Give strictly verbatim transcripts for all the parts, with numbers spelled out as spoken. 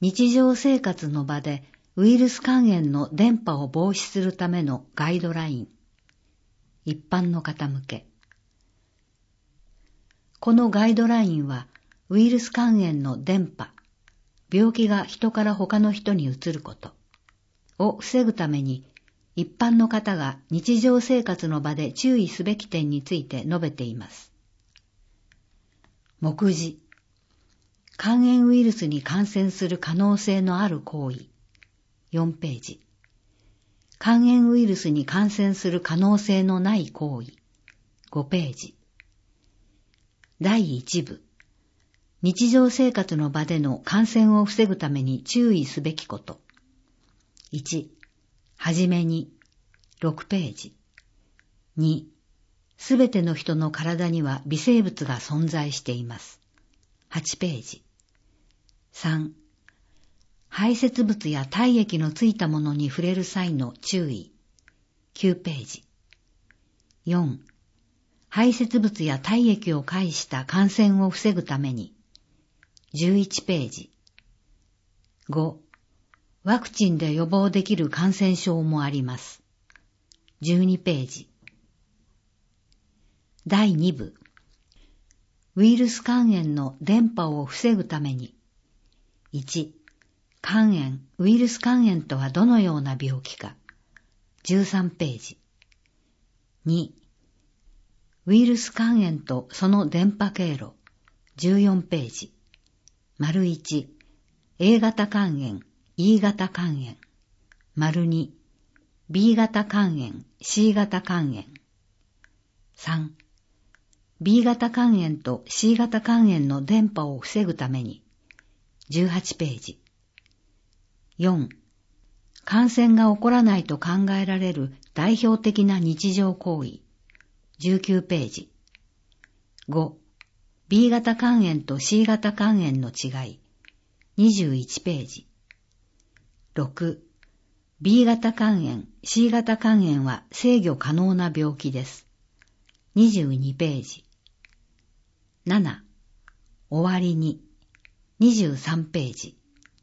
日常生活の場でウイルス肝炎の伝播を防止するためのガイドライン。一般の方向け。このガイドラインはウイルス肝炎の伝播、病気が人から他の人に移ることを防ぐために一般の方が日常生活の場で注意すべき点について述べています。目次。肝炎ウイルスに感染する可能性のある行為。よんページ。肝炎ウイルスに感染する可能性のない行為。ごページ。だいいち部。日常生活の場での感染を防ぐために注意すべきこと。いち、はじめに、ろくページ。に、すべての人の体には微生物が存在しています。はちページ。さん、排泄物や体液のついたものに触れる際の注意。きゅうページ。よん、排泄物や体液を介した感染を防ぐために。じゅういちページ。ご、ワクチンで予防できる感染症もあります。じゅうにページ。だいに部。ウイルス肝炎の伝播を防ぐために。いち、肝炎、ウイルス肝炎とはどのような病気か。じゅうさんページ。に、ウイルス肝炎とその伝播経路。じゅうよんページ。丸いち、A 型肝炎、E 型肝炎。丸に、B 型肝炎、C 型肝炎。さん、B 型肝炎と C 型肝炎の伝播を防ぐために。じゅうはちページ。よん、感染が起こらないと考えられる代表的な日常行為。じゅうきゅうページ。ご、B 型肝炎と C 型肝炎の違い。にじゅういちページ。ろく、B 型肝炎、C 型肝炎は制御可能な病気です。にじゅうにページ。なな、終わりに。にじゅうさんページ。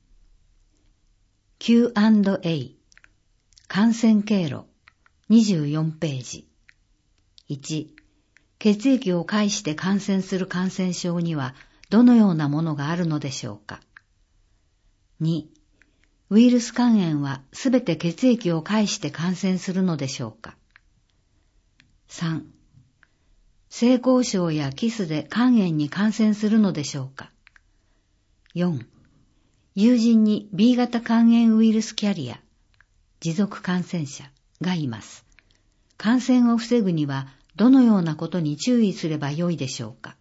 キューアンドエー 感染経路。にじゅうよんページ。いち、血液を介して感染する感染症にはどのようなものがあるのでしょうか。に、ウイルス肝炎はすべて血液を介して感染するのでしょうか。さん、性交渉やキスで肝炎に感染するのでしょうか。よん、友人に B 型肝炎ウイルスキャリア、持続感染者がいます。感染を防ぐにはどのようなことに注意すればよいでしょうか。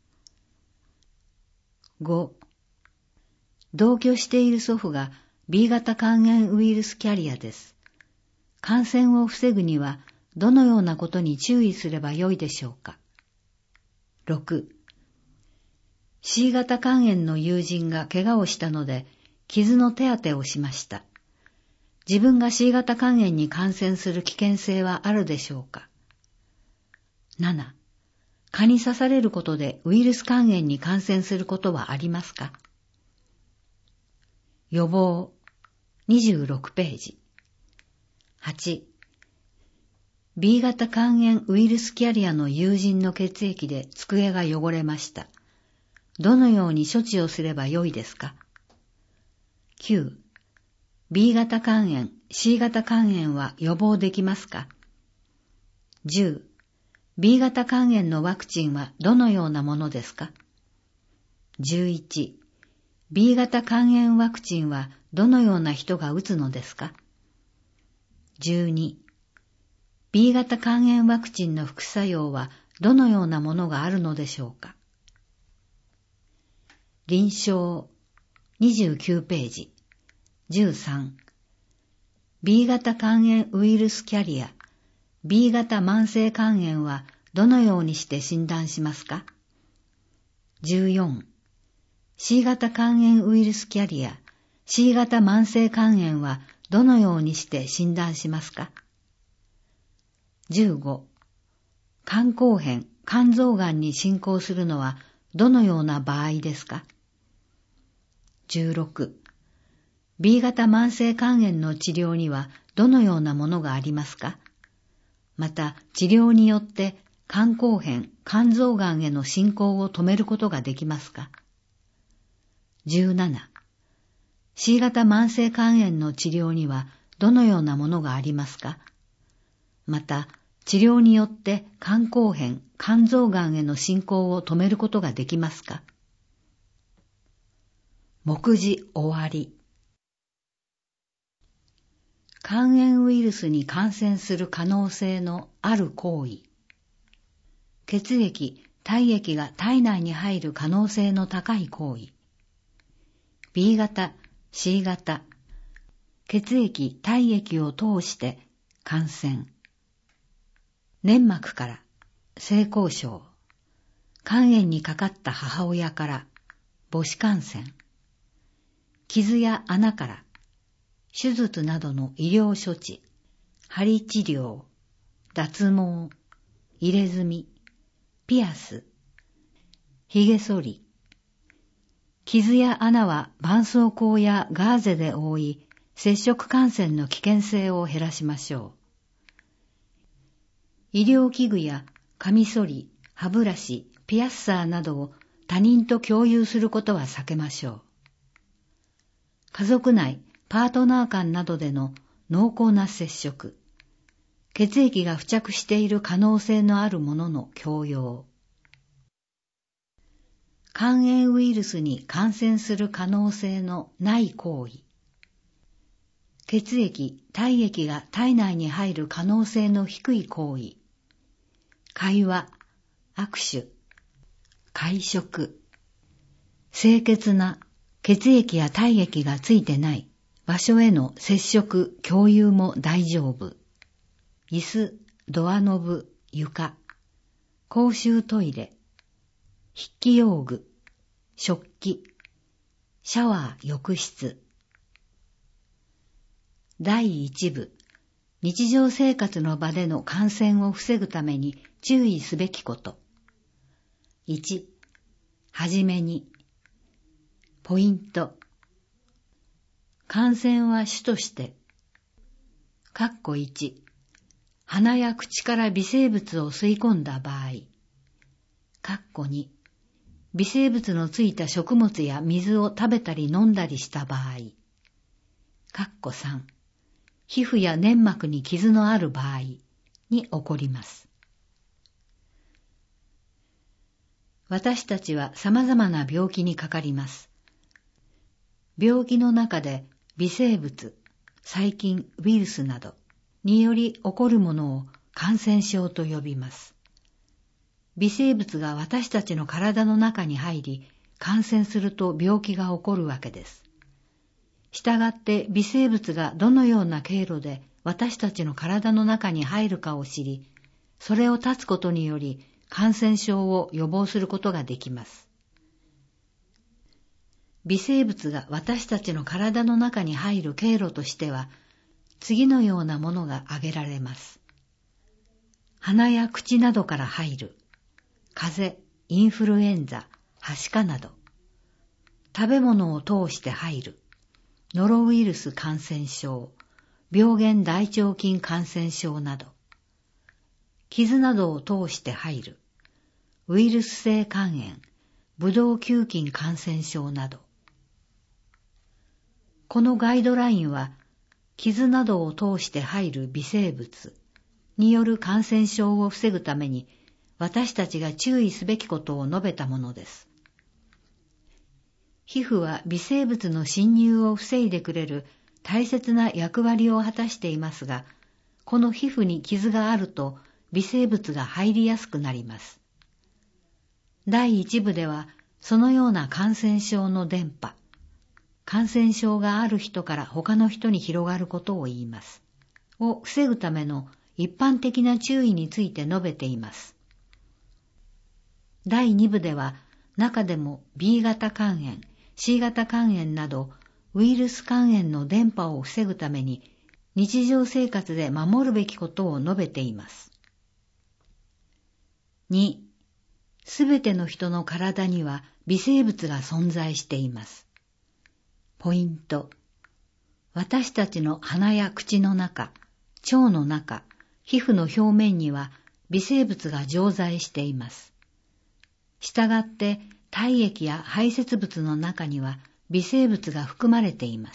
ご、同居している祖父が B 型肝炎ウイルスキャリアです。感染を防ぐにはどのようなことに注意すればよいでしょうか。ろく、C 型肝炎の友人が怪我をしたので傷の手当てをしました。自分が C 型肝炎に感染する危険性はあるでしょうか。なな、蚊に刺されることでウイルス肝炎に感染することはありますか。予防。にじゅうろくページ。はち、B 型肝炎ウイルスキャリアの友人の血液で机が汚れました。どのように処置をすればよいですか。きゅう、B 型肝炎、C 型肝炎は予防できますか。じゅう、B 型肝炎のワクチンはどのようなものですか。じゅういち、B 型肝炎ワクチンはどのような人が打つのですか。じゅうに、B 型肝炎ワクチンの副作用はどのようなものがあるのでしょうか。臨床。にじゅうきゅうページ。じゅうさん、B 型肝炎ウイルスキャリア、B 型慢性肝炎はどのようにして診断しますか。じゅうよん、C 型肝炎ウイルスキャリア、C 型慢性肝炎はどのようにして診断しますか。じゅうご、肝硬変、肝臓がんに進行するのはどのような場合ですか。じゅうろく、 ビー 型慢性肝炎の治療にはどのようなものがありますか？また、治療によって肝硬変、肝臓がんへの進行を止めることができますか？じゅうなな、シー 型慢性肝炎の治療にはどのようなものがありますか？また、治療によって肝硬変、肝臓がんへの進行を止めることができますか？目次終わり。肝炎ウイルスに感染する可能性のある行為。血液、体液が体内に入る可能性の高い行為。ビー 型、シー 型、血液、体液を通して感染。粘膜から性交渉。肝炎にかかった母親から母子感染。傷や穴から手術などの医療処置、針治療、脱毛、入れ墨、ピアス、髭剃り。傷や穴は絆創膏やガーゼで覆い、接触感染の危険性を減らしましょう。医療器具やカミソリ、歯ブラシ、ピアッサーなどを他人と共有することは避けましょう。家族内、パートナー間などでの濃厚な接触、血液が付着している可能性のあるものの共用。肝炎ウイルスに感染する可能性のない行為。血液、体液が体内に入る可能性の低い行為。会話、握手、会食。清潔な血液や体液がついてない場所への接触、共有も大丈夫。椅子、ドアノブ、床。公衆トイレ。筆記用具、食器、シャワー、浴室。だいいち部、日常生活の場での感染を防ぐために注意すべきこと。いち、はじめに。ポイント。感染は主として、かっこいち、鼻や口から微生物を吸い込んだ場合、かっこに、微生物のついた食物や水を食べたり飲んだりした場合、かっこさん、皮膚や粘膜に傷のある場合に起こります。私たちは様々な病気にかかります。病気の中で微生物、細菌、ウイルスなどにより起こるものを感染症と呼びます。微生物が私たちの体の中に入り、感染すると病気が起こるわけです。したがって微生物がどのような経路で私たちの体の中に入るかを知り、それを断つことにより感染症を予防することができます。微生物が私たちの体の中に入る経路としては、次のようなものが挙げられます。鼻や口などから入る。風邪、インフルエンザ、はしかなど。食べ物を通して入る。ノロウイルス感染症、病原大腸菌感染症など。傷などを通して入る。ウイルス性肝炎、ブドウ球菌感染症など。このガイドラインは、傷などを通して入る微生物による感染症を防ぐために、私たちが注意すべきことを述べたものです。皮膚は微生物の侵入を防いでくれる大切な役割を果たしていますが、この皮膚に傷があると微生物が入りやすくなります。だいいち部では、そのような感染症の伝播、感染症がある人から他の人に広がることを言います。を防ぐための一般的な注意について述べています。だいに部では、中でも ビー 型肝炎、シー 型肝炎など、ウイルス肝炎の伝播を防ぐために、日常生活で守るべきことを述べています。に、すべての人の体には微生物が存在しています。ポイント。 私たちの鼻や口の中、腸の中、皮膚の表面には微生物が常在しています。したがって体液や排泄物の中には微生物が含まれています。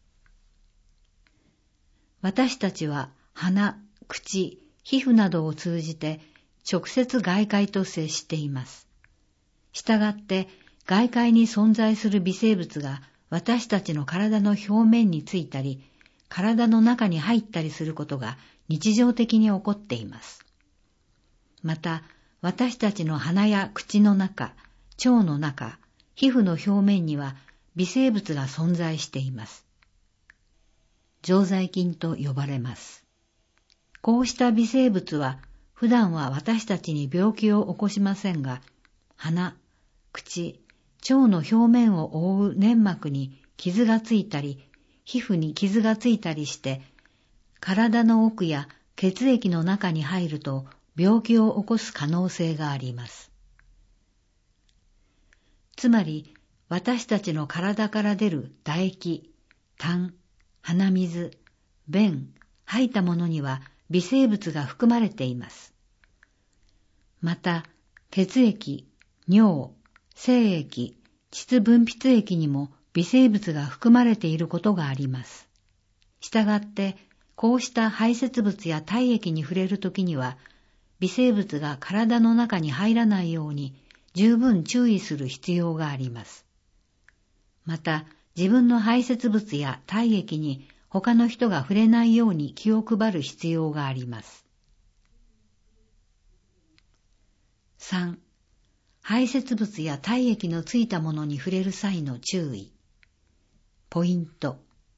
私たちは鼻、口、皮膚などを通じて直接外界と接しています。したがって外界に存在する微生物が私たちの体の表面についたり、体の中に入ったりすることが日常的に起こっています。また、私たちの鼻や口の中、腸の中、皮膚の表面には微生物が存在しています。常在菌と呼ばれます。こうした微生物は普段は私たちに病気を起こしませんが、鼻、口、腸の表面を覆う粘膜に傷がついたり、皮膚に傷がついたりして、体の奥や血液の中に入ると病気を起こす可能性があります。つまり、私たちの体から出る唾液、痰、鼻水、便、吐いたものには微生物が含まれています。また、血液、尿、精液、膣分泌液にも微生物が含まれていることがあります。したがって、こうした排泄物や体液に触れるときには、微生物が体の中に入らないように十分注意する必要があります。また、自分の排泄物や体液に他の人が触れないように気を配る必要があります。さん. 排泄物や体液のついたものに触れる際の注意。ポイント。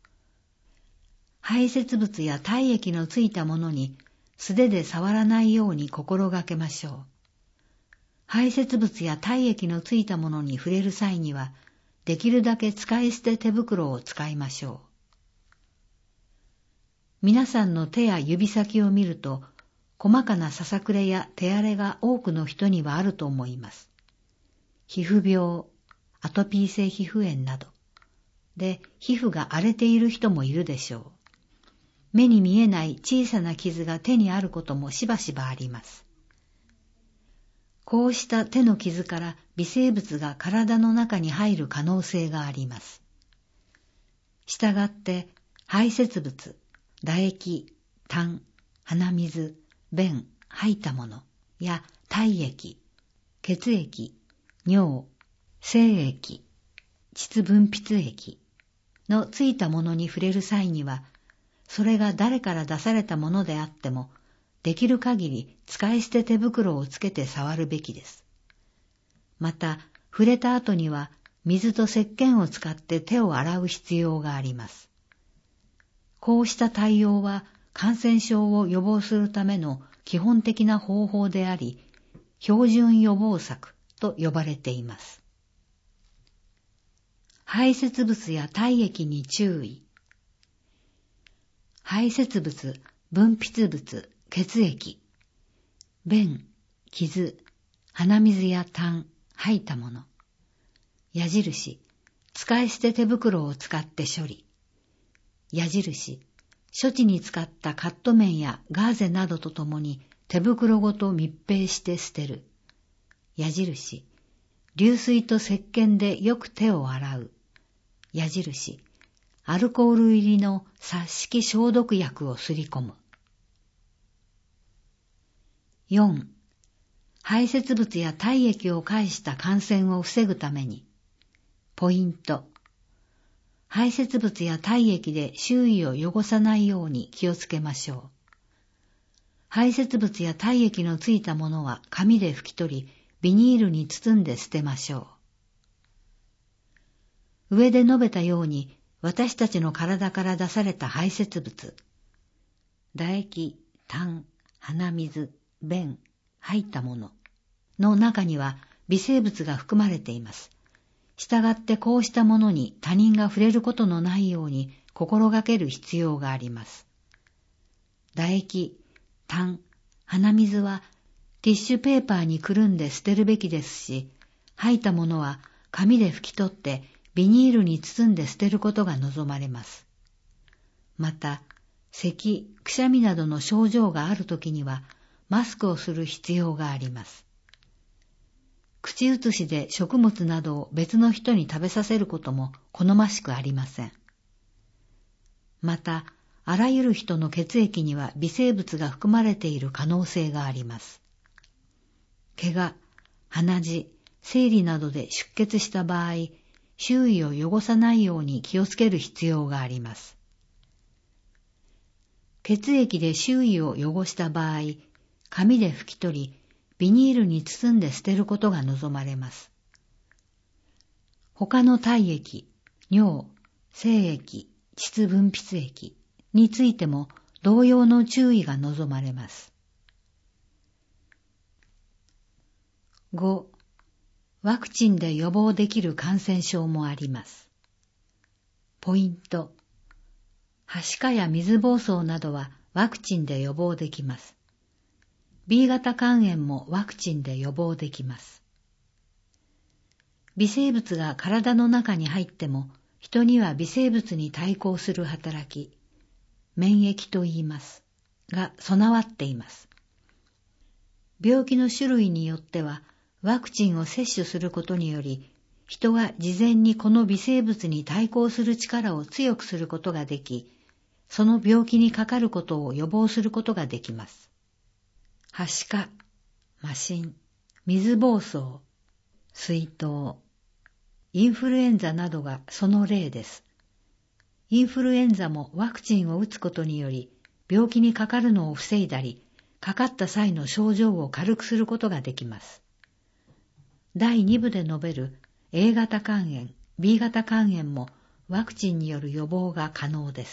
排泄物や体液のついたものに素手で触らないように心がけましょう。排泄物や体液のついたものに触れる際には、できるだけ使い捨て手袋を使いましょう。皆さんの手や指先を見ると、細かなささくれや手荒れが多くの人にはあると思います。皮膚病、アトピー性皮膚炎などで皮膚が荒れている人もいるでしょう。目に見えない小さな傷が手にあることもしばしばあります。こうした手の傷から微生物が体の中に入る可能性があります。したがって排泄物、唾液、痰、鼻水、便、吐いたものや体液、血液、尿、精液、膣分泌液のついたものに触れる際には、それが誰から出されたものであっても、できる限り使い捨て手袋をつけて触るべきです。また、触れた後には水と石鹸を使って手を洗う必要があります。こうした対応は感染症を予防するための基本的な方法であり、標準予防策と呼ばれています。排泄物や体液に注意。排泄物、分泌物、血液、便、傷、鼻水や痰、吐いたもの。矢印、使い捨て手袋を使って処理。矢印、処置に使ったカット面やガーゼなどとともに手袋ごと密閉して捨てる。矢印、流水と石鹸でよく手を洗う。矢印、アルコール入りの殺式消毒薬をすり込む。よん. 排泄物や体液を介した感染を防ぐために、ポイント。排泄物や体液で周囲を汚さないように気をつけましょう。排泄物や体液のついたものは紙で拭き取り、ビニールに包んで捨てましょう。上で述べたように、私たちの体から出された排泄物、唾液、痰、鼻水、便、吐いたものの中には微生物が含まれています。したがってこうしたものに他人が触れることのないように心がける必要があります。唾液、痰、鼻水はティッシュペーパーにくるんで捨てるべきですし、吐いたものは紙で拭き取ってビニールに包んで捨てることが望まれます。 また、咳、くしゃみなどの症状があるときにはマスクをする必要があります。口移しで食物などを別の人に食べさせることも好ましくありません。また、あらゆる人の血液には微生物が含まれている可能性があります。怪我、鼻血、生理などで出血した場合、周囲を汚さないように気をつける必要があります。血液で周囲を汚した場合、紙で拭き取り、ビニールに包んで捨てることが望まれます。他の体液、尿、精液、膣分泌液についても同様の注意が望まれます。ご. ワクチンで予防できる感染症もあります。ポイント。はしかや水疱瘡などはワクチンで予防できます。ビー 型肝炎もワクチンで予防できます。微生物が体の中に入っても、人には微生物に対抗する働き、免疫と言います、が備わっています。病気の種類によっては、ワクチンを接種することにより、人が事前にこの微生物に対抗する力を強くすることができ、その病気にかかることを予防することができます。はしか、麻疹、水疱瘡、水痘、インフルエンザなどがその例です。インフルエンザもワクチンを打つことにより、病気にかかるのを防いだり、かかった際の症状を軽くすることができます。だいに部で述べる エー 型肝炎、ビー 型肝炎もワクチンによる予防が可能です。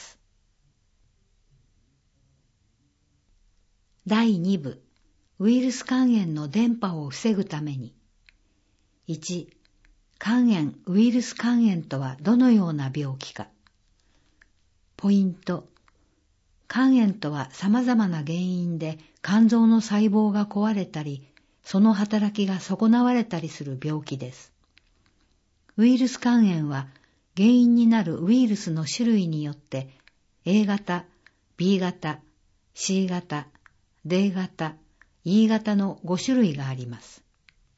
だいに部、ウイルス肝炎の伝播を防ぐために。いち. 肝炎、ウイルス肝炎とはどのような病気か。ポイント。肝炎とは様々な原因で肝臓の細胞が壊れたり、その働きが損なわれたりする病気です。ウイルス肝炎は原因になるウイルスの種類によって エー 型、ビー 型、シー 型、ディー 型、イー 型のご種類があります。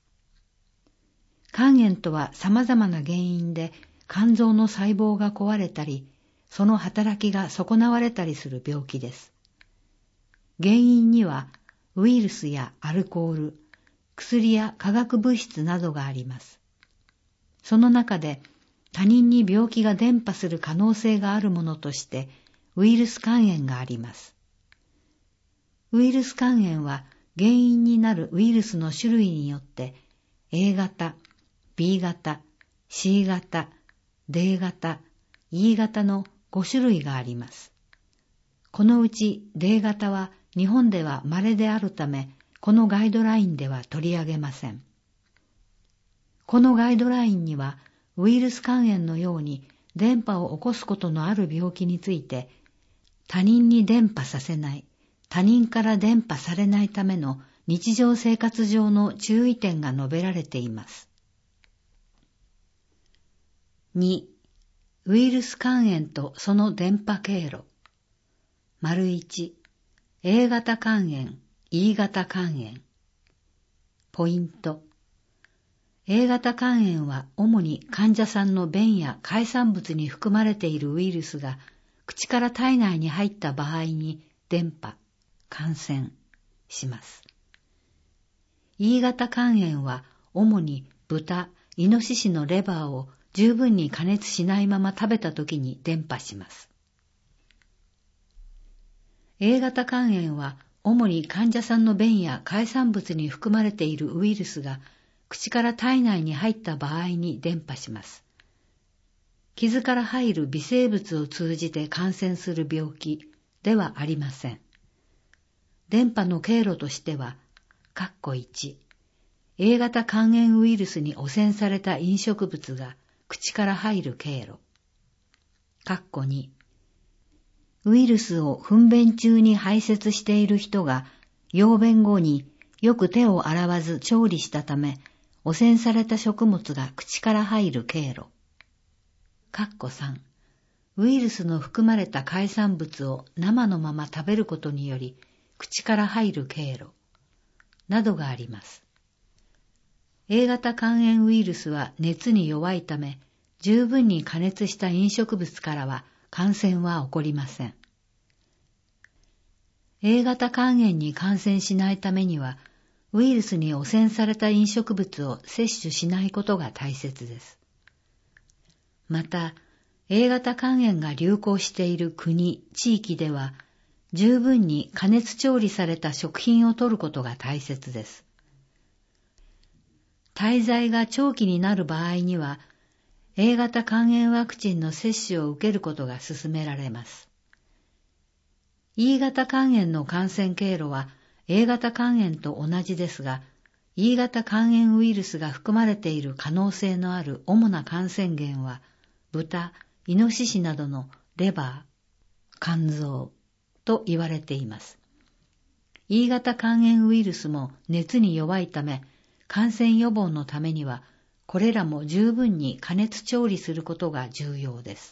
肝炎とは様々な原因で肝臓の細胞が壊れたり、その働きが損なわれたりする病気です。原因にはウイルスやアルコール、薬や化学物質などがあります。その中で他人に病気が伝播する可能性があるものとしてウイルス肝炎があります。ウイルス肝炎は原因になるウイルスの種類によって エー 型、ビー 型、シー 型、ディー 型、イー 型のご種類があります。このうち ディー 型は日本では稀であるため、このガイドラインでは取り上げません。このガイドラインには、ウイルス肝炎のように伝播を起こすことのある病気について、他人に伝播させない、他人から伝播されないための日常生活上の注意点が述べられています。に. ウイルス肝炎とその伝播経路。丸いち. エー 型肝炎、イー 型肝炎。ポイント。エー 型肝炎は主に患者さんの便や海産物に含まれているウイルスが口から体内に入った場合に伝播、感染します。イー 型肝炎は主に豚、イノシシのレバーを十分に加熱しないまま食べたときに伝播します。エー 型肝炎は主に患者さんの便や海産物に含まれているウイルスが口から体内に入った場合に伝播します。傷から入る微生物を通じて感染する病気ではありません。伝播の経路としては、カッコいち、エー 型肝炎ウイルスに汚染された飲食物が口から入る経路。カッコに、ウイルスを糞便中に排泄している人が、用便後によく手を洗わず調理したため、汚染された食物が口から入る経路。カッコさん、 ウイルスの含まれた海産物を生のまま食べることにより口から入る経路などがあります。A 型肝炎ウイルスは熱に弱いため、十分に加熱した飲食物からは感染は起こりません。A 型肝炎に感染しないためには、ウイルスに汚染された飲食物を摂取しないことが大切です。また、A 型肝炎が流行している国、地域では、十分に加熱調理された食品を摂ることが大切です。滞在が長期になる場合には、A 型肝炎ワクチンの接種を受けることが勧められます。E 型肝炎の感染経路は A 型肝炎と同じですが、E 型肝炎ウイルスが含まれている可能性のある主な感染源は、豚、イノシシなどのレバー、肝臓と言われています。E 型肝炎ウイルスも熱に弱いため、感染予防のためには、これらも十分に加熱調理することが重要です。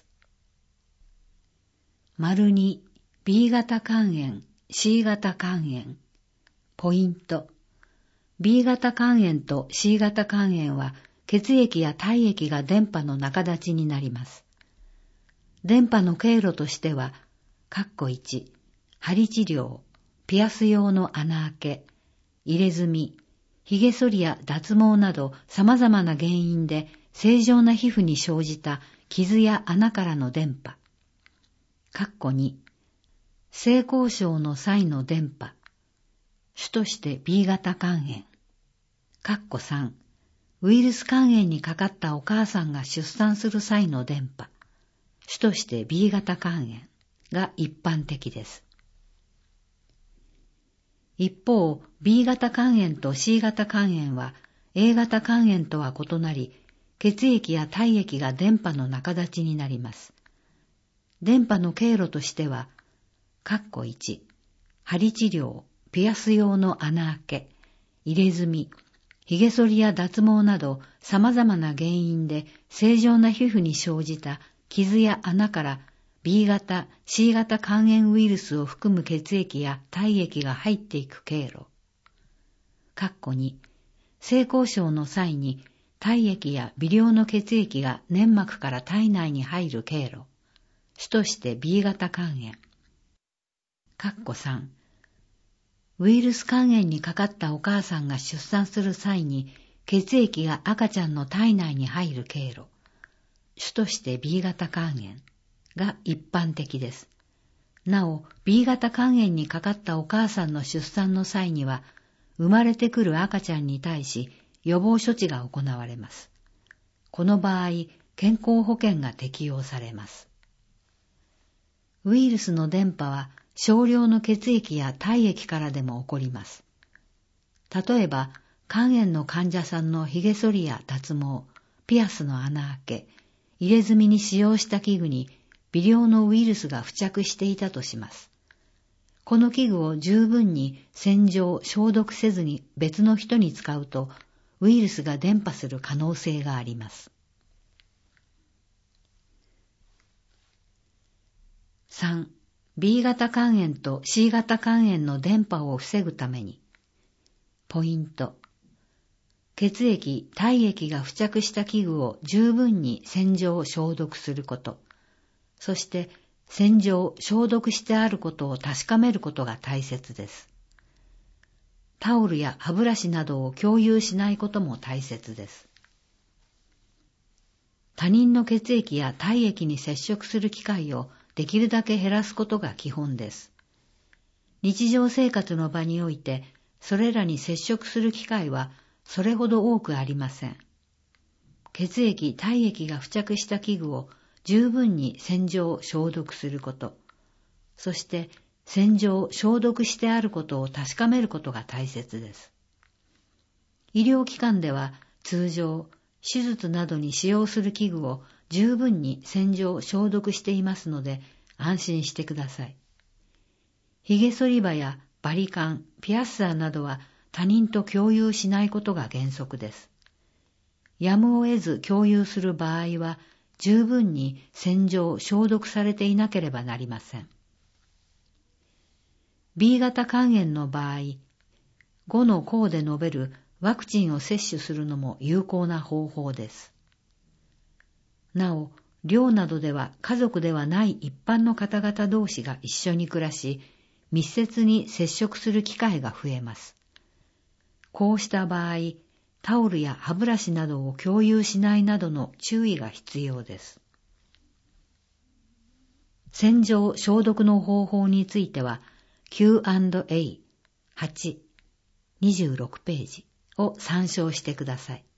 丸に、B 型肝炎、C 型肝炎。ポイント。B 型肝炎と C 型肝炎は血液や体液が電波の仲立ちになります。電波の経路としては、カッコいち、針治療、ピアス用の穴開け、入れ墨、髭剃りや脱毛など様々な原因で正常な皮膚に生じた傷や穴からの電波。カッコに、性交渉の際の電波。主として B 型肝炎。カッコさん、ウイルス肝炎にかかったお母さんが出産する際の電波。主として B 型肝炎が一般的です。一方、B 型肝炎と C 型肝炎は A 型肝炎とは異なり、血液や体液が電波の仲立ちになります。電波の経路としては、カッコいち、針治療、ピアス用の穴開け、入れ墨、髭剃りや脱毛など様々な原因で正常な皮膚に生じた傷や穴から B 型、C 型肝炎ウイルスを含む血液や体液が入っていく経路。カッコに、性交渉の際に体液や微量の血液が粘膜から体内に入る経路。主として B 型肝炎。カッコさん、ウイルス肝炎にかかったお母さんが出産する際に血液が赤ちゃんの体内に入る経路。主として B 型肝炎が一般的です。なお、B 型肝炎にかかったお母さんの出産の際には、生まれてくる赤ちゃんに対し予防処置が行われます。この場合、健康保険が適用されます。ウイルスの伝播は少量の血液や体液からでも起こります。例えば、肝炎の患者さんの髭剃りや脱毛、ピアスの穴開け、入れ墨に使用した器具に微量のウイルスが付着していたとします。この器具を十分に洗浄、消毒せずに別の人に使うと、ウイルスが伝播する可能性があります。さん. B 型肝炎と C 型肝炎の伝播を防ぐために。ポイント。血液、体液が付着した器具を十分に洗浄、消毒すること。そして、洗浄、消毒してあることを確かめることが大切です。タオルや歯ブラシなどを共有しないことも大切です。他人の血液や体液に接触する機会をできるだけ減らすことが基本です。日常生活の場において、それらに接触する機会はそれほど多くありません。血液、体液が付着した器具を十分に洗浄、消毒すること、そして洗浄、消毒してあることを確かめることが大切です。医療機関では通常、手術などに使用する器具を十分に洗浄、消毒していますので安心してください。髭剃り場やバリカン、ピアッサーなどは他人と共有しないことが原則です。やむを得ず共有する場合は十分に洗浄・消毒されていなければなりません。ビー 型肝炎の場合、ごの項で述べるワクチンを接種するのも有効な方法です。なお、寮などでは家族ではない一般の方々同士が一緒に暮らし、密接に接触する機会が増えます。こうした場合、タオルや歯ブラシなどを共有しないなどの注意が必要です。洗浄・消毒の方法については キューアンドエーはち、にじゅうろくページを参照してください。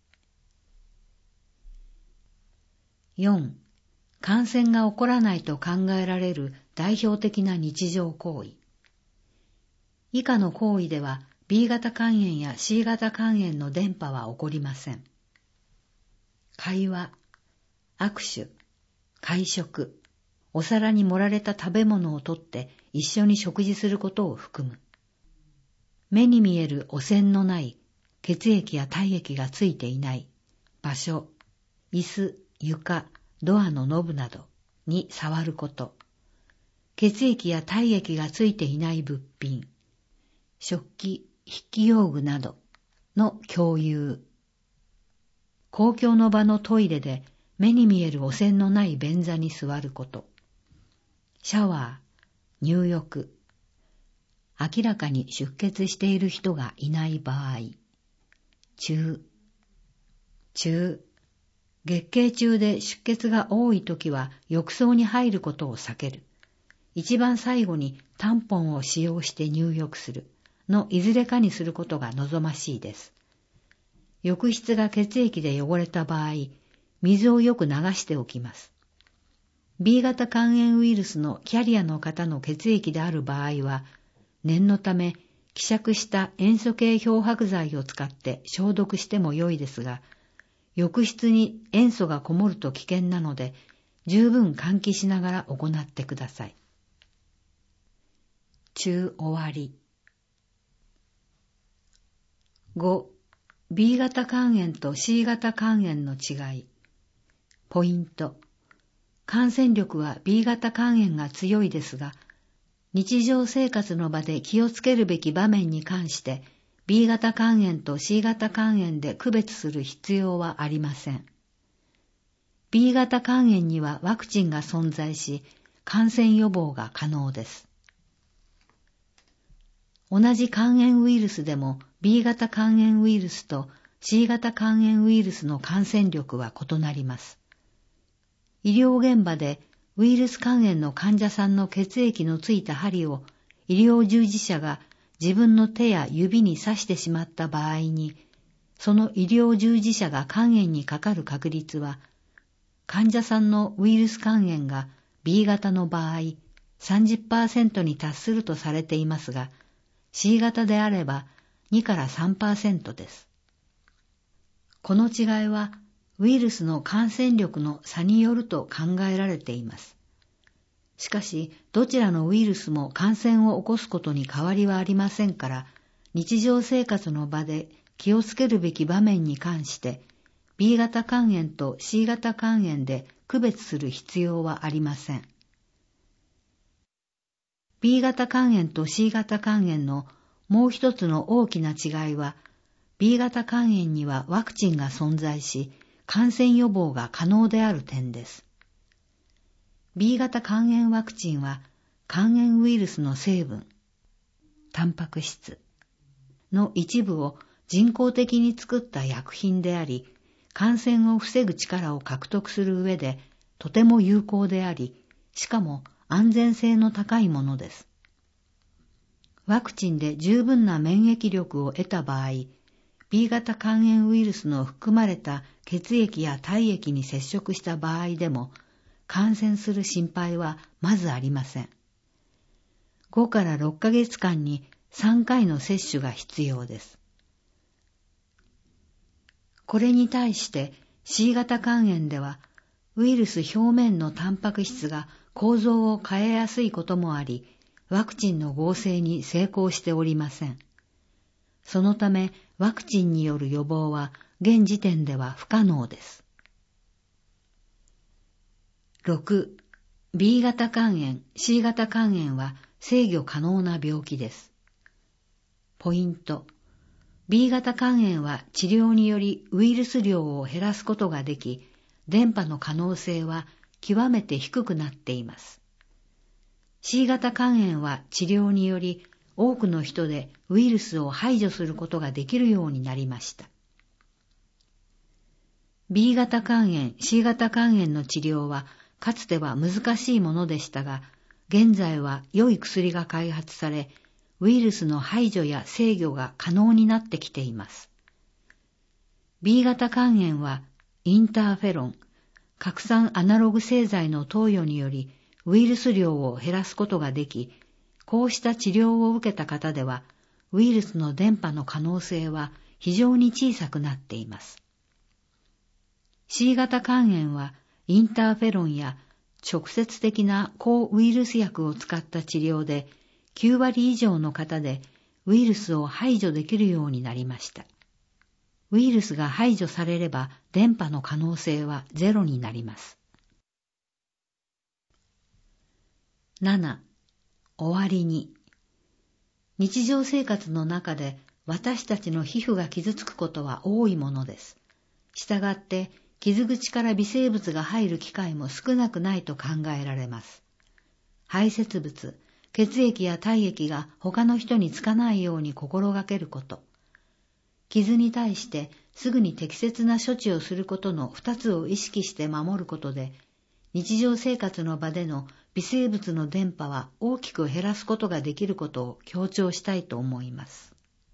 よん. 感染が起こらないと考えられる代表的な日常行為。以下の行為では ビー 型肝炎や シー 型肝炎の伝播は起こりません。会話、握手、会食、お皿に盛られた食べ物を取って一緒に食事することを含む。目に見える汚染のない血液や体液がついていない場所、椅子、床、ドアのノブなどに触ること。血液や体液がついていない物品、食器、筆記用具などの共有。公共の場のトイレで目に見える汚染のない便座に座ること。シャワー、入浴。明らかに出血している人がいない場合。中、中。月経中で出血が多いときは浴槽に入ることを避ける。一番最後にタンポンを使用して入浴するのいずれかにすることが望ましいです。浴室が血液で汚れた場合、水をよく流しておきます。ビー 型肝炎ウイルスのキャリアの方の血液である場合は、念のため希釈した塩素系漂白剤を使って消毒しても良いですが、浴室に塩素がこもると危険なので、十分換気しながら行ってください。中終わり。ご. ビー 型肝炎と シー 型肝炎の違い。ポイント。感染力は ビー 型肝炎が強いですが、日常生活の場で気をつけるべき場面に関して、ビー 型肝炎と シー 型肝炎で区別する必要はありません。ビー 型肝炎にはワクチンが存在し、感染予防が可能です。同じ肝炎ウイルスでも ビー 型肝炎ウイルスと シー 型肝炎ウイルスの感染力は異なります。医療現場でウイルス肝炎の患者さんの血液のついた針を医療従事者が自分の手や指に刺してしまった場合に、その医療従事者が肝炎にかかる確率は、患者さんのウイルス肝炎が ビー 型の場合 さんじゅっパーセント に達するとされていますが、シー 型であればにからさんパーセントです。この違いはウイルスの感染力の差によると考えられています。しかし、どちらのウイルスも感染を起こすことに変わりはありませんから、日常生活の場で気をつけるべき場面に関して、ビー 型肝炎と シー 型肝炎で区別する必要はありません。ビー 型肝炎と シー 型肝炎のもう一つの大きな違いは、ビー 型肝炎にはワクチンが存在し、感染予防が可能である点です。ビー 型肝炎ワクチンは肝炎ウイルスの成分、タンパク質の一部を人工的に作った薬品であり、感染を防ぐ力を獲得する上でとても有効であり、しかも安全性の高いものです。ワクチンで十分な免疫力を得た場合、ビー 型肝炎ウイルスの含まれた血液や体液に接触した場合でも、感染する心配はまずありません。ごからろっかげつかんにさんかいの接種が必要です。これに対して シー 型肝炎では、ウイルス表面のタンパク質が構造を変えやすいこともあり、ワクチンの合成に成功しておりません。そのため、ワクチンによる予防は現時点では不可能です。 ろく. ビー 型肝炎、シー 型肝炎は制御可能な病気です。ポイント。ビー 型肝炎は治療によりウイルス量を減らすことができ、伝播の可能性は極めて低くなっています。シー 型肝炎は治療により多くの人でウイルスを排除することができるようになりました。ビー 型肝炎、シー 型肝炎の治療はかつては難しいものでしたが、現在は良い薬が開発され、ウイルスの排除や制御が可能になってきています。ビー 型肝炎はインターフェロン、核酸アナログ製剤の投与によりウイルス量を減らすことができ、こうした治療を受けた方では、ウイルスの伝播の可能性は非常に小さくなっています。シー 型肝炎はインターフェロンや直接的な抗ウイルス薬を使った治療できゅうわり以上の方でウイルスを排除できるようになりました。ウイルスが排除されれば伝播の可能性はゼロになります。なな. 終わりに。日常生活の中で私たちの皮膚が傷つくことは多いものです。したがって傷口から微生物が入る機会も少なくないと考えられます。排泄物、血液や体液が他の人につかないように心がけること。傷に対してすぐに適切な処置をすることの二つを意識して守ることで、日常生活の場での微生物の伝播は大きく減らすことができることを強調したいと思います。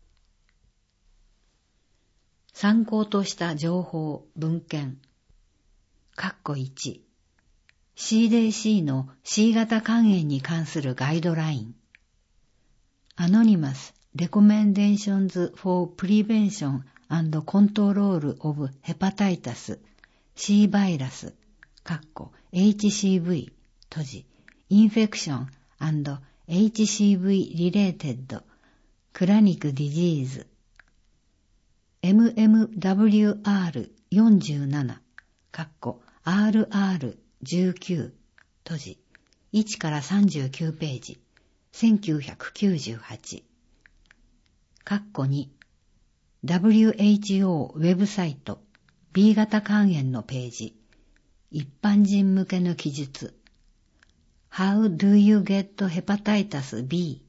参考とした情報、文献。括弧いち。シーディーシー の シー 型肝炎に関するガイドライン。Anonymous Recommendations for Prevention and Control of Hepatitis C バイラス、括弧 エイチシーブイ、閉じ、Infection and エイチシーブイ Related Chronic Diseaseエムエムダブリューアールよんじゅうなな、アールアールじゅうきゅう、閉じ、いちからさんじゅうきゅうページ、せんきゅうひゃくきゅうじゅうはち。カッコに、ダブリューエイチオー ウェブサイト、ビー 型肝炎のページ、一般人向けの記述。How do you get hepatitis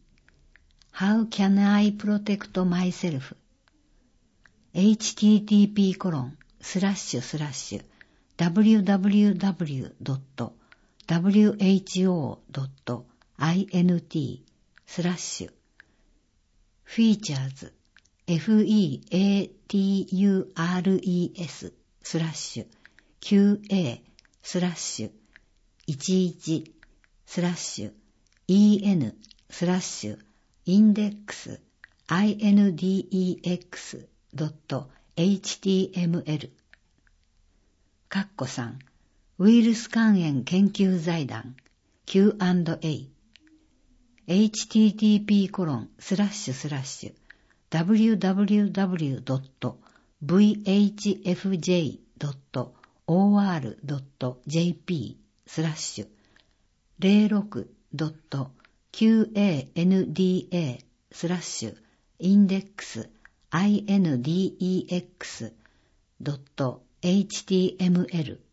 B?How can I protect myself?エイチティーティーピーコロンスラッシュスラッシュダブリューダブリューダブリュードットダブリューエイチオードットアイエヌティースラッシュフィーチャーズ フィーチャーズ スラッシュ キューエー スラッシュいちいちスラッシュ イーエヌ スラッシュインデックス アイエヌディーイーエックスドットエイチティーエムエル カッコさんウイルス肝炎研究財団 キューアンドエー エイチティーティーピーコロンスラッシュスラッシュダブリューダブリューダブリュードットブイエイチエフジェードットオーアールドットジェーピースラッシュゼロろくドットキューエーエヌディーエースラッシュインデックスアイエヌディーイーエックスドットエイチティーエムエル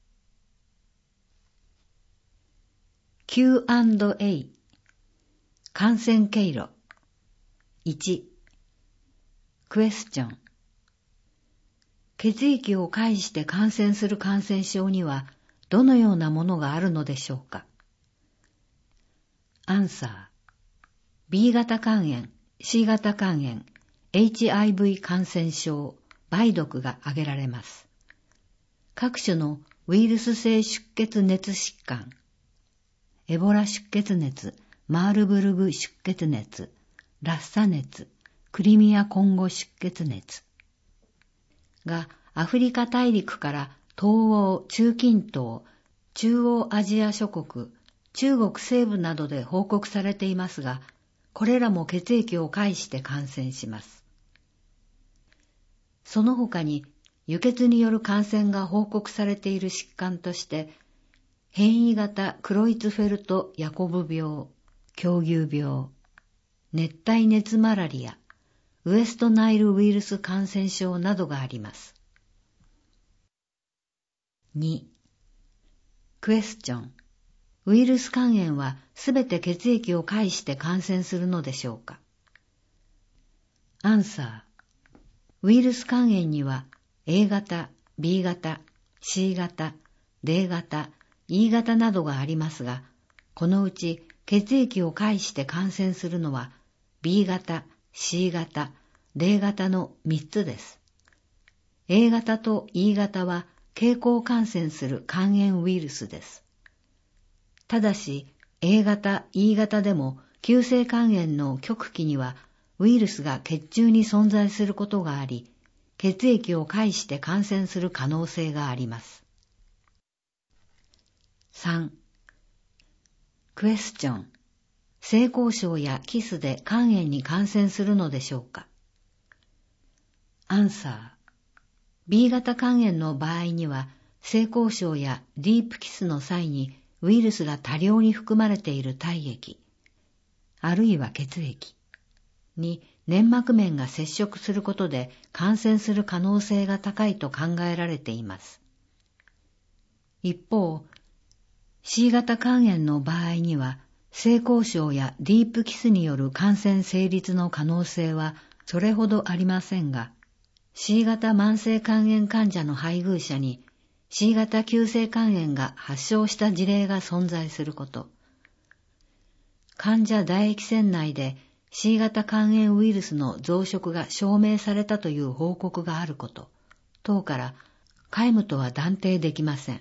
キューアンドエー 感染経路いちクエスチョン血液を介して感染する感染症にはどのようなものがあるのでしょうか。アンサー ビー 型肝炎、C 型肝炎、エイチアイブイ 感染症、梅毒が挙げられます。各種のウイルス性出血熱疾患、エボラ出血熱、マールブルグ出血熱、ラッサ熱、クリミアコンゴ出血熱がアフリカ大陸から東欧、中近東、中央アジア諸国、中国西部などで報告されていますが、これらも血液を介して感染します。その他に輸血による感染が報告されている疾患として、 変異型クロイツフェルト・ヤコブ病、狂牛病、熱帯熱マラリア、ウエストナイルウイルス感染症などがあります。に. クエスチョン。ウイルス肝炎はすべて血液を介して感染するのでしょうか？アンサー。ウイルス肝炎には A 型、B 型、C 型、D 型、E 型などがありますが、このうち血液を介して感染するのは B 型、C 型、D 型のみっつです。A 型と E 型は経口感染する肝炎ウイルスです。ただし A 型、E 型でも急性肝炎の極期にはウイルスが血中に存在することがあり、血液を介して感染する可能性があります。さん. クエスチョン。性交渉やキスで肝炎に感染するのでしょうか？アンサー。B 型肝炎の場合には、性交渉やディープキスの際にウイルスが多量に含まれている体液、あるいは血液に粘膜面が接触することで感染する可能性が高いと考えられています。一方、C 型肝炎の場合には、性交渉やディープキスによる感染成立の可能性はそれほどありませんが、C 型慢性肝炎患者の配偶者に C 型急性肝炎が発症した事例が存在すること、患者唾液腺内で C 型肝炎ウイルスの増殖が証明されたという報告があること等から皆無とは断定できません。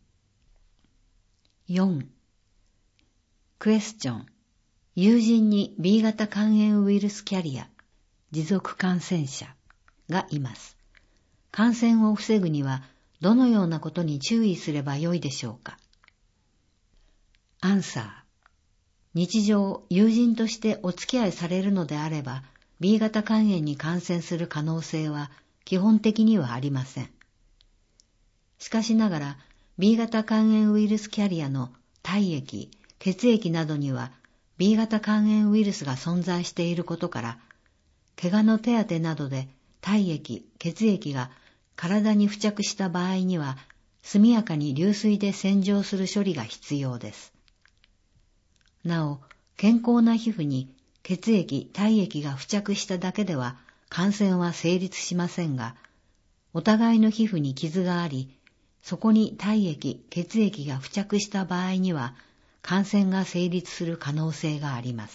よん. クエスチョン。友人に B 型肝炎ウイルスキャリア、持続感染者がいます。感染を防ぐにはどのようなことに注意すればよいでしょうか？アンサー。日常、友人としてお付き合いされるのであれば、B 型肝炎に感染する可能性は基本的にはありません。しかしながら、B 型肝炎ウイルスキャリアの体液、血液などには B 型肝炎ウイルスが存在していることから、怪我の手当てなどで体液、血液が体に付着した場合には、速やかに流水で洗浄する処理が必要です。なお、健康な皮膚に血液、体液が付着しただけでは感染は成立しませんが、お互いの皮膚に傷があり、そこに体液、血液が付着した場合には、感染が成立する可能性があります。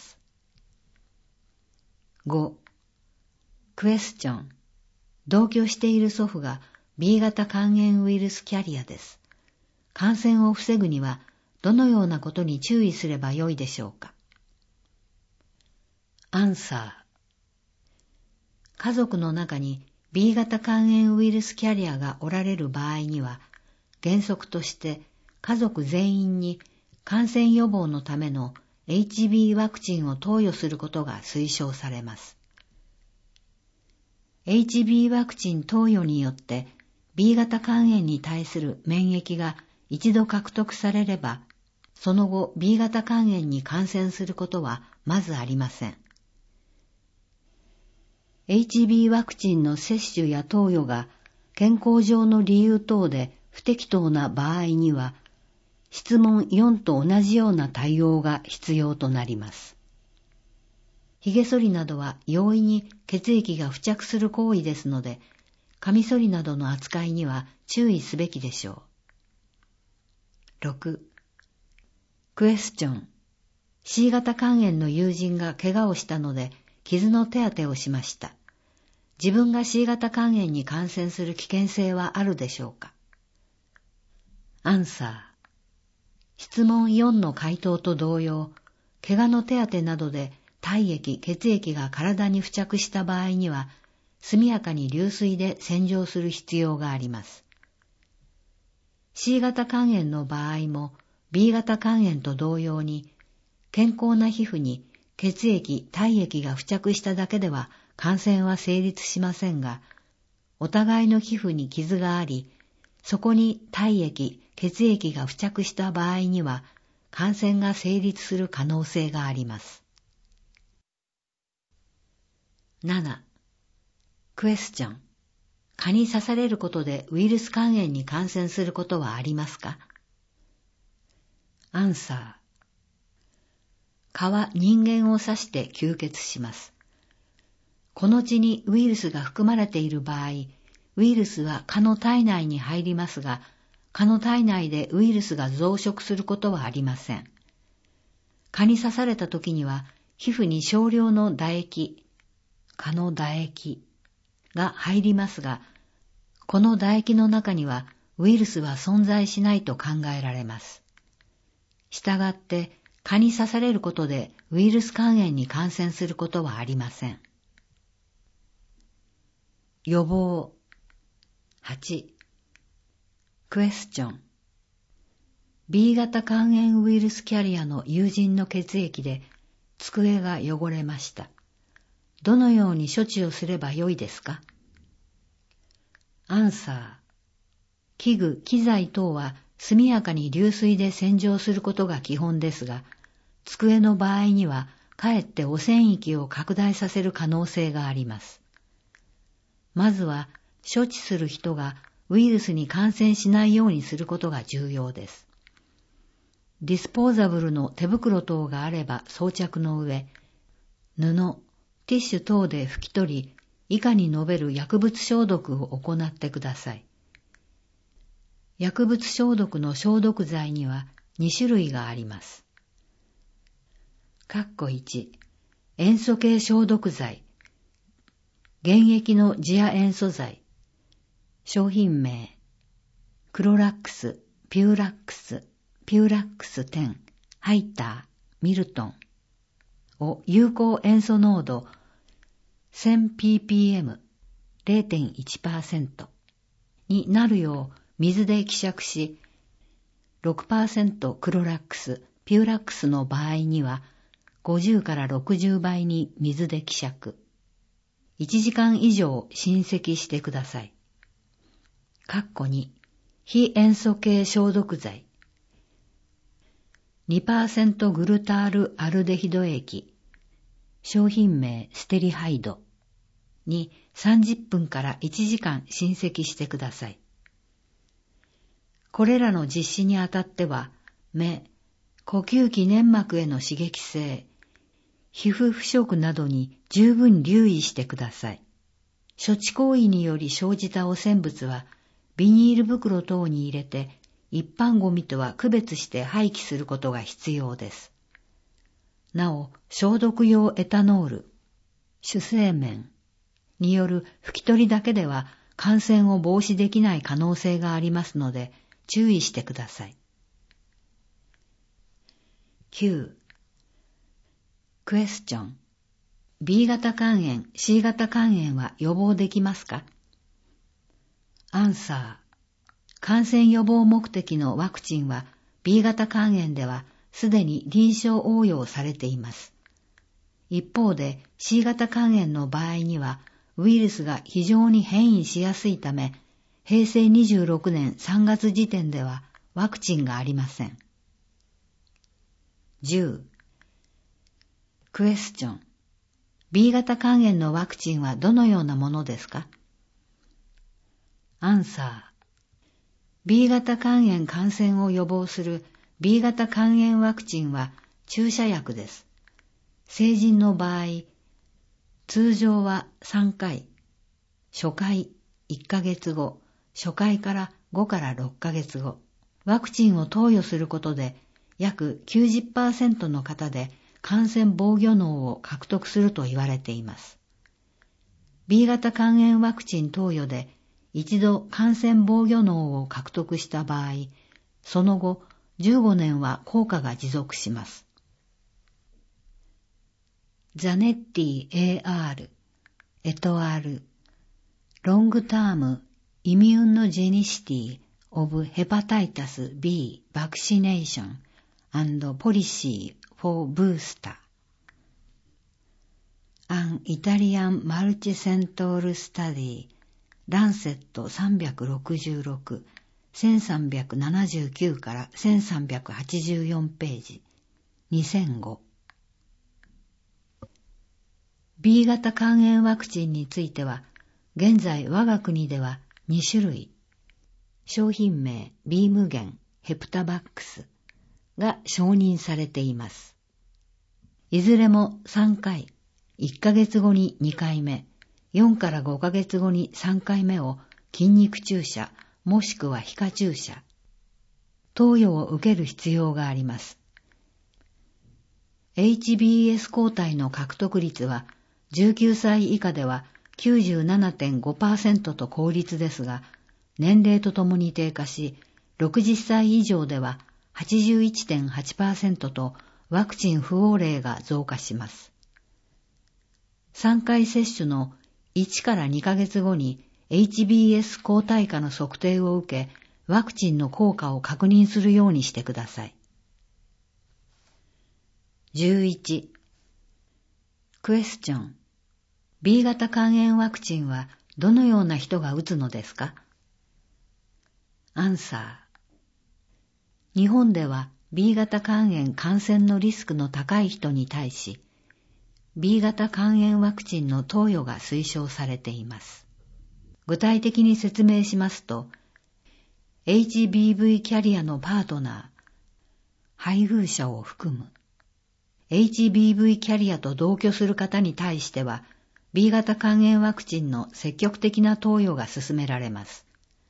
ご. クエスチョン。同居している祖父が B 型肝炎ウイルスキャリアです。感染を防ぐには、どのようなことに注意すればよいでしょうか？アンサー。家族の中に B 型肝炎ウイルスキャリアがおられる場合には、原則として家族全員に感染予防のための エイチビー ワクチンを投与することが推奨されます。エイチビー ワクチン投与によって B 型肝炎に対する免疫が一度獲得されれば、その後 B 型肝炎に感染することはまずありません。エイチビー ワクチンの接種や投与が健康上の理由等で不適当な場合には、質問よんと同じような対応が必要となります。髭剃りなどは容易に血液が付着する行為ですので、カミソリなどの扱いには注意すべきでしょう。ろく. クエスチョン。C 型肝炎の友人が怪我をしたので傷の手当てをしました。自分が C 型肝炎に感染する危険性はあるでしょうか？アンサー。質問よんの回答と同様、怪我の手当てなどで体液、血液が体に付着した場合には、速やかに流水で洗浄する必要があります。C 型肝炎の場合も B 型肝炎と同様に、健康な皮膚に血液、体液が付着しただけでは感染は成立しませんが、お互いの皮膚に傷があり、そこに体液、 血液が付着した場合には、感染が成立する可能性があります。なな. クエスチョン。蚊に刺されることでウイルス肝炎に感染することはありますか？アンサー。蚊は人間を刺して吸血します。この血にウイルスが含まれている場合、ウイルスは蚊の体内に入りますが、蚊の体内でウイルスが増殖することはありません。蚊に刺された時には、皮膚に少量の唾液、蚊の唾液が入りますが、この唾液の中にはウイルスは存在しないと考えられます。したがって、蚊に刺されることでウイルス肝炎に感染することはありません。予防。はち. クエスチョン。ビー 型肝炎ウイルスキャリアの友人の血液で机が汚れました。どのように処置をすればよいですか？アンサー。器具、機材等は速やかに流水で洗浄することが基本ですが、机の場合にはかえって汚染域を拡大させる可能性があります。まずは処置する人がウイルスに感染しないようにすることが重要です。ディスポーザブルの手袋等があれば装着の上、布、ティッシュ等で拭き取り、以下に述べる薬物消毒を行ってください。薬物消毒の消毒剤にはに種類があります。いち. 塩素系消毒剤。原液の次亜塩素剤。商品名。クロラックス、ピューラックス、ピューラックスじゅう、ハイター、ミルトンを有効塩素濃度 せんピーピーエム、れいてんいちパーセント になるよう水で希釈し、ろくパーセント クロラックス、ピューラックスの場合にはごじゅうからろくじゅうばいに水で希釈。いちじかん以上浸滴してください。に. 非塩素系消毒剤。にパーセント グルタールアルデヒド液。商品名ステリハイドにさんじゅっぷんからいちじかん浸滴してください。これらの実施にあたっては、目、呼吸器粘膜への刺激性、皮膚腐食などに十分留意してください。処置行為により生じた汚染物はビニール袋等に入れて一般ゴミとは区別して廃棄することが必要です。なお、消毒用エタノール、主成面による拭き取りだけでは感染を防止できない可能性がありますので注意してください。きゅう. クエスチョン。ビー 型肝炎、シー 型肝炎は予防できますか？アンサー。感染予防目的のワクチンは ビー 型肝炎ではすでに臨床応用されています。一方で シー 型肝炎の場合にはウイルスが非常に変異しやすいため、へいせいにじゅうろくねんさんがつ時点ではワクチンがありません。じゅう. クエスチョン。ビー 型肝炎のワクチンはどのようなものですか？アンサー。ビー 型肝炎感染を予防する ビー 型肝炎ワクチンは注射薬です。成人の場合、通常はさんかい、初回いっかげつご、初回からごからろっかげつご、ワクチンを投与することで約 きゅうじゅっパーセント の方で感染防御能を獲得すると言われています。ビー 型肝炎ワクチン投与で一度感染防御能を獲得した場合、その後じゅうごねんは効果が持続します。ザネッティ エーアール エトアル Long Term Immunogenicity of Hepatitis B Vaccination and Policy for Booster An Italian Multicenter Study ランセットさんびゃくろくじゅうろくせんさんびゃくななじゅうきゅうからせんさんびゃくはちじゅうよんページ、にせんご。ビー 型肝炎ワクチンについては、現在我が国ではに種類、商品名ビームゲン、ヘプタバックスが承認されています。いずれもさんかい、いっかげつごににかいめ、よんからごかげつごにさんかいめを筋肉注射もしくは皮下注射、投与を受ける必要があります。エイチビーエス 抗体の獲得率はじゅうきゅうさい以下では きゅうじゅうななてんごパーセント と高率ですが、年齢とともに低下し、ろくじゅっさい以上では はちじゅういちてんはちパーセント とワクチン不応例が増加します。さんかい接種のいちからにかげつごに エイチビーエス 抗体価の測定を受け、ワクチンの効果を確認するようにしてください。じゅういち. クエスチョン。ビー 型肝炎ワクチンはどのような人が打つのですか？アンサー。日本では ビー 型肝炎感染のリスクの高い人に対し、ビー 型肝炎ワクチンの投与が推奨されています。具体的に説明しますと、エイチビーブイ キャリアのパートナー、配偶者を含む、エイチビーブイ キャリアと同居する方に対しては、ビー 型肝炎ワクチンの積極的な投与が進められます。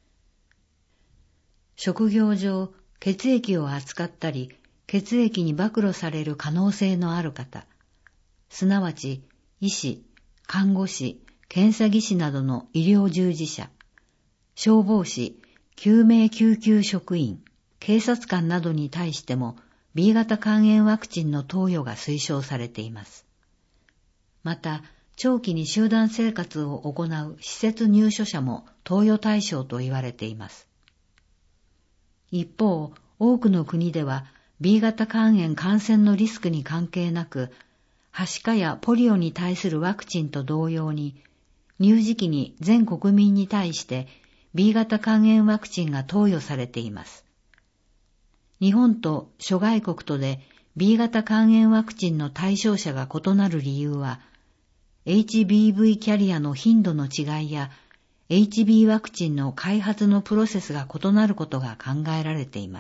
職業上、血液を扱ったり、血液に暴露される可能性のある方、すなわち医師、看護師、検査技師などの医療従事者、消防士、救命救急職員、警察官などに対しても ビー 型肝炎ワクチンの投与が推奨されています。また、長期に集団生活を行う施設入所者も投与対象と言われています。一方、多くの国では ビー 型肝炎感染のリスクに関係なく、はしかやポリオに対するワクチンと同様に、乳児期に全国民に対して ビー 型肝炎ワクチンが投与されています。日本と諸外国とで ビー 型肝炎ワクチンの対象者が異なる理由は、エイチビーブイ キャリアの頻度の違いや、エイチビー ワクチンの開発のプロセスが異なることが考えられています。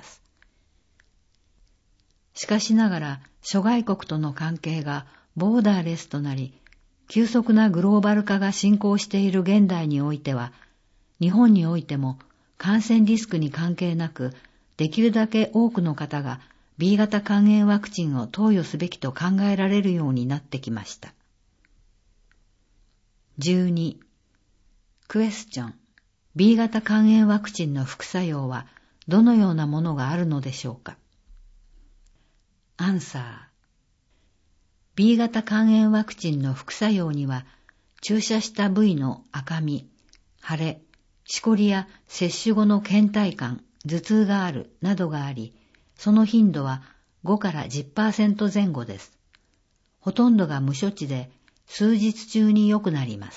しかしながら、諸外国との関係がボーダーレスとなり、急速なグローバル化が進行している現代においては、日本においても感染リスクに関係なく、できるだけ多くの方が ビー 型肝炎ワクチンを投与すべきと考えられるようになってきました。じゅうに. クエスチョン。ビー 型肝炎ワクチンの副作用はどのようなものがあるのでしょうか？アンサー。ビー 型肝炎ワクチンの副作用には、注射した部位の赤み、腫れ、しこりや接種後の倦怠感、頭痛があるなどがあり、その頻度はごから じゅっパーセント 前後です。ほとんどが無処置で、数日中に良くなります。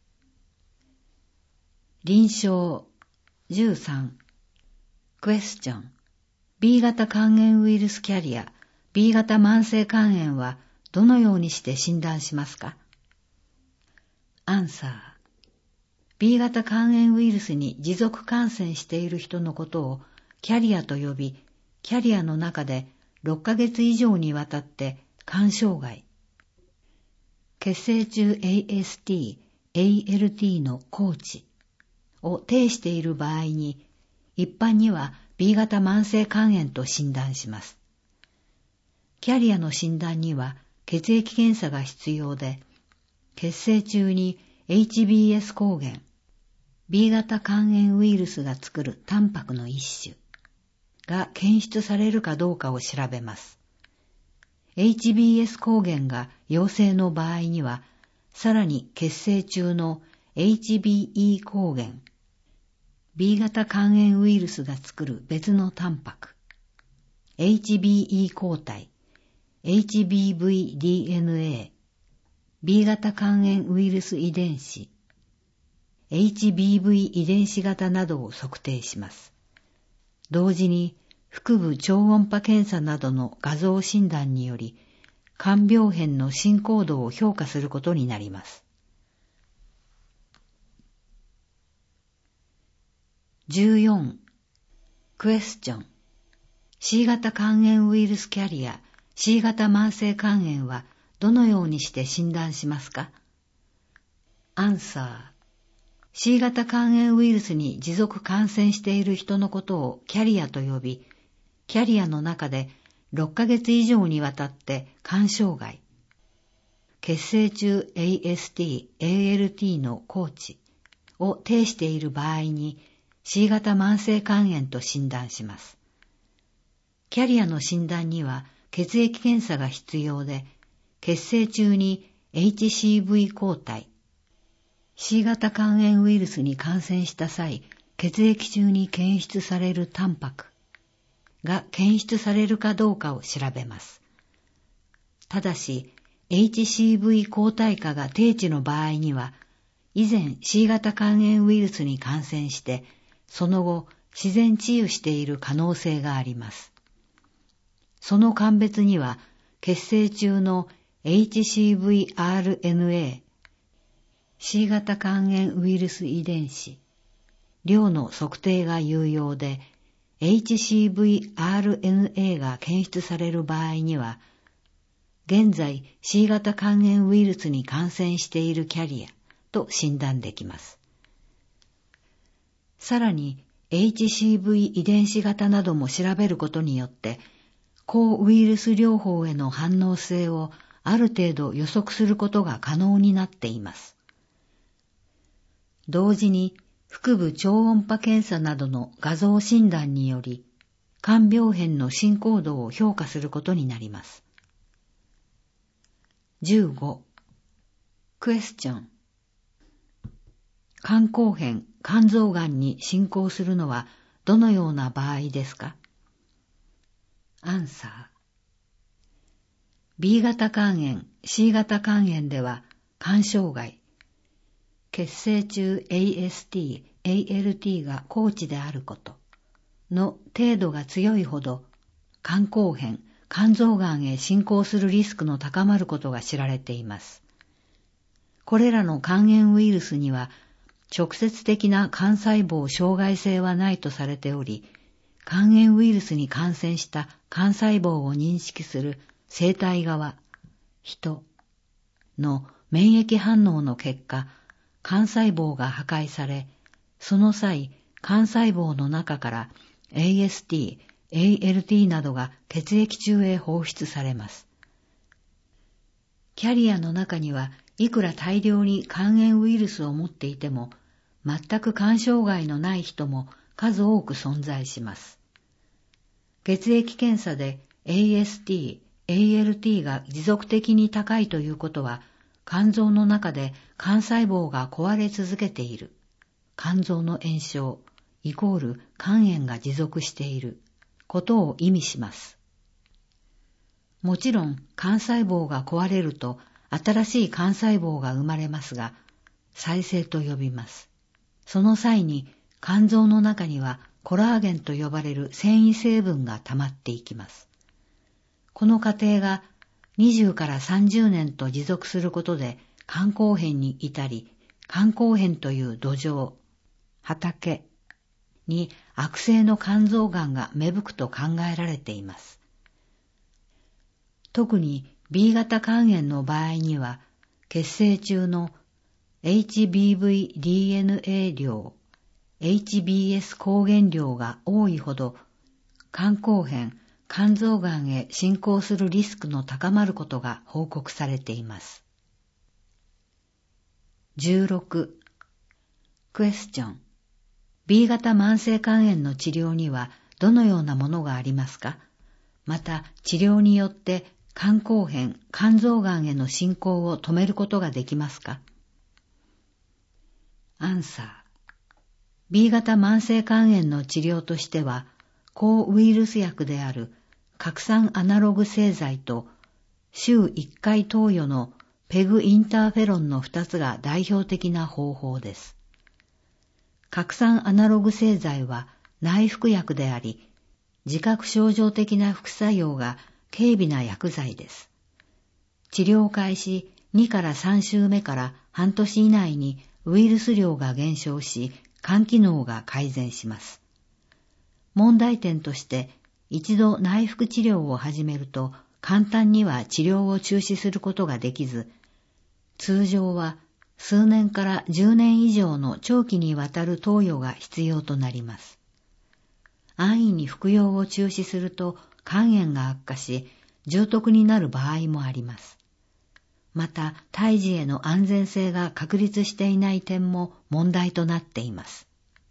臨床じゅうさん. クエスチョン。ビー 型肝炎ウイルスキャリア、ビー 型慢性肝炎はどのようにして診断しますか？アンサー。ビー 型肝炎ウイルスに持続感染している人のことをキャリアと呼び、キャリアの中でろっかげつ以上にわたって肝障害、血清中 エーエスティー、エーエルティー の高値を呈している場合に、一般には ビー 型慢性肝炎と診断します。キャリアの診断には血液検査が必要で、血清中に エイチビーエス 抗原、ビー 型肝炎ウイルスが作るタンパクの一種が検出されるかどうかを調べます。エイチビーエス 抗原が陽性の場合には、さらに血清中の エイチビーイー 抗原、ビー 型肝炎ウイルスが作る別のタンパク、エイチビーイー 抗体、エイチビーブイディーエヌエー、ビー 型肝炎ウイルス遺伝子、エイチビーブイ 遺伝子型などを測定します。 同時に腹部超音波検査などの画像診断により、肝病変の進行度を評価することになります。じゅうよん. クエスチョン。C 型肝炎ウイルスキャリア C 型慢性肝炎はどのようにして診断しますか？アンサー。C 型肝炎ウイルスに持続感染している人のことをキャリアと呼び、キャリアの中でろっかげつ以上にわたって肝障害、血清中 エーエスティー、エーエルティー の高値を呈している場合に C 型慢性肝炎と診断します。キャリアの診断には血液検査が必要で、血清中に エイチシーブイ 抗体、C 型肝炎ウイルスに感染した際、血液中に検出されるタンパクが検出されるかどうかを調べます。ただし、エイチシーブイ 抗体価が低値の場合には、以前 C 型肝炎ウイルスに感染して、その後自然治癒している可能性があります。その鑑別には、血清中の エイチシーブイアールエヌエー、C 型肝炎ウイルス遺伝子、量の測定が有用で、エイチシーブイアールエヌエー が検出される場合には、現在 C 型肝炎ウイルスに感染しているキャリアと診断できます。さらに エイチシーブイ 遺伝子型なども調べることによって、抗ウイルス療法への反応性をある程度予測することが可能になっています。同時に腹部超音波検査などの画像診断により、肝病変の進行度を評価することになります。じゅうご. クエスチョン。肝硬変、肝臓がんに進行するのはどのような場合ですか？アンサー。B 型肝炎、C 型肝炎では肝障害、血清中 エーエスティー、エーエルティー が高値であることの程度が強いほど、肝硬変、肝臓がんへ進行するリスクの高まることが知られています。これらの肝炎ウイルスには直接的な肝細胞障害性はないとされており、肝炎ウイルスに感染した肝細胞を認識する生体側、人の免疫反応の結果、肝細胞が破壊され、その際、肝細胞の中から エーエスティー、エーエルティー などが血液中へ放出されます。キャリアの中にはいくら大量に肝炎ウイルスを持っていても、全く肝障害のない人も数多く存在します。血液検査で エーエスティー、エーエルティー が持続的に高いということは、肝臓の中で肝細胞が壊れ続けている。肝臓の炎症イコール肝炎が持続していることを意味します。もちろん肝細胞が壊れると新しい肝細胞が生まれますが、再生と呼びます。その際に肝臓の中にはコラーゲンと呼ばれる繊維成分が溜まっていきます。この過程がにじゅうからさんじゅうねんと持続することで肝硬変に至り、肝硬変という土壌、畑に悪性の肝臓がんが芽吹くと考えられています。特に B 型肝炎の場合には、血清中の エイチビーブイディーエヌエー 量、エイチビーエス 抗原量が多いほど、肝硬変、肝臓がんへ進行するリスクの高まることが報告されています。じゅうろく. クエスチョン。B 型慢性肝炎の治療にはどのようなものがありますか？また治療によって肝硬変、肝臓がんへの進行を止めることができますか？アンサー。B 型慢性肝炎の治療としては、抗ウイルス薬である核酸アナログ製剤と週いっかい投与のペグインターフェロンのふたつが代表的な方法です。核酸アナログ製剤は内服薬であり、自覚症状的な副作用が軽微な薬剤です。治療開始にからさん週目から半年以内にウイルス量が減少し、肝機能が改善します。問題点として、一度内服治療を始めると簡単には治療を中止することができず、通常は数年からじゅうねん以上の長期にわたる投与が必要となります。安易に服用を中止すると肝炎が悪化し、重篤になる場合もあります。また、胎児への安全性が確立していない点も問題となっています。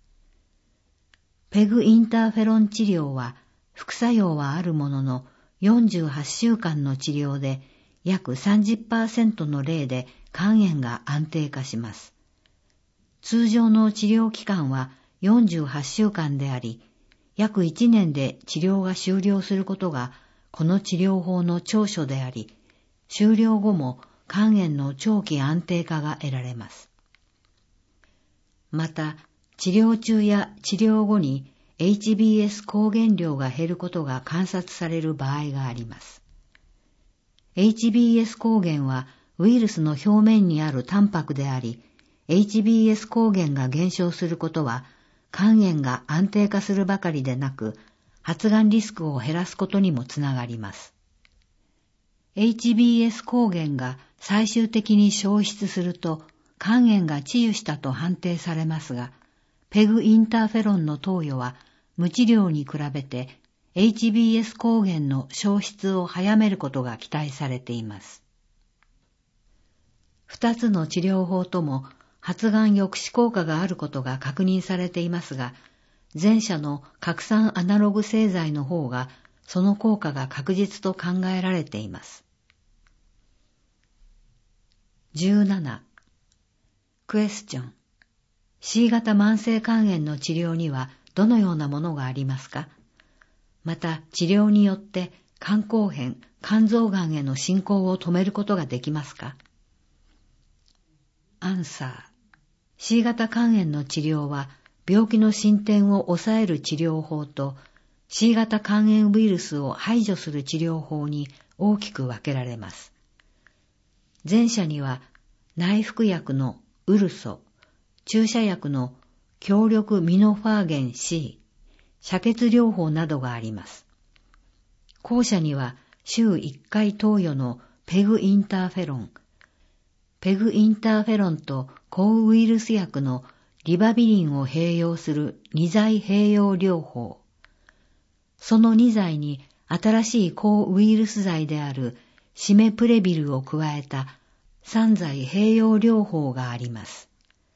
ペグインターフェロン治療は副作用はあるものの、よんじゅうはちしゅうかんの治療で約 さんじゅっパーセント の例で肝炎が安定化します。通常の治療期間はよんじゅうはちしゅうかんであり、約いちねんで治療が終了することがこの治療法の長所であり、終了後も肝炎の長期安定化が得られます。また、治療中や治療後に エイチビーエス 抗原量が減ることが観察される場合があります。エイチビーエス 抗原はウイルスの表面にあるタンパクであり、エイチビーエス 抗原が減少することは、肝炎が安定化するばかりでなく、発がんリスクを減らすことにもつながります。エイチビーエス 抗原が最終的に消失すると、肝炎が治癒したと判定されますが、ペグインターフェロンの投与は無治療に比べて エイチビーエス 抗原の消失を早めることが期待されています。二つの治療法とも発がん抑止効果があることが確認されていますが、前者の核酸アナログ製剤の方がその効果が確実と考えられています。じゅうなな. クエスチョン C 型慢性肝炎の治療にはどのようなものがありますか？また治療によって肝硬変、肝臓がんへの進行を止めることができますか？アンサー C 型肝炎の治療は病気の進展を抑える治療法と C 型肝炎ウイルスを排除する治療法に大きく分けられます。前者には内服薬のウルソ、注射薬の強力ミノファーゲン C、遮血療法などがあります。後者には週いっかい投与のペグインターフェロン、ペグインターフェロンと抗ウイルス薬のリバビリンを併用するに剤併用療法、そのに剤に新しい抗ウイルス剤であるシメプレビルを加えたさん剤併用療法があります。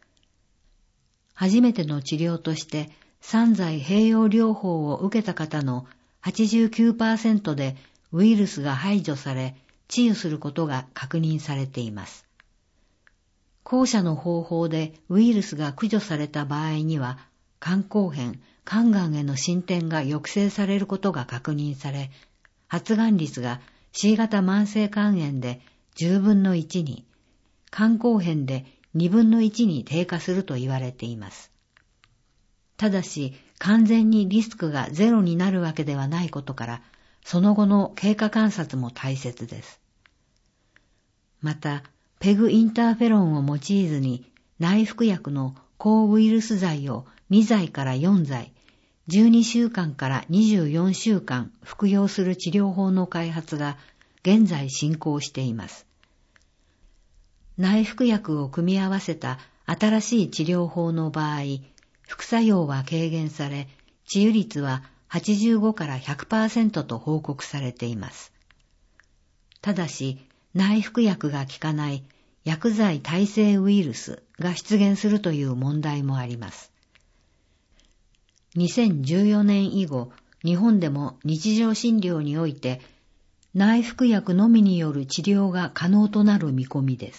初めての治療としてさん剤併用療法を受けた方の はちじゅうきゅうパーセント でウイルスが排除され治癒することが確認されています。後者の方法でウイルスが駆除された場合には肝硬変、肝がんへの進展が抑制されることが確認され、発がん率が C 型慢性肝炎でじゅうぶんのいちに、肝硬変でにぶんのいちに低下すると言われています。ただし、完全にリスクがゼロになるわけではないことから、その後の経過観察も大切です。また、ペグインターフェロンを用いずに内服薬の抗ウイルス剤をに剤からよん剤、じゅうにしゅうかんからにじゅうよんしゅうかん服用する治療法の開発が現在進行しています。内服薬を組み合わせた新しい治療法の場合、副作用は軽減され、治癒率ははちじゅうごからひゃくパーセント と報告されています。ただし、内服薬が効かない薬剤耐性ウイルスが出現するという問題もあります。にせんじゅうよねん以後、日本でも日常診療において内服薬のみによる治療が可能となる見込みです。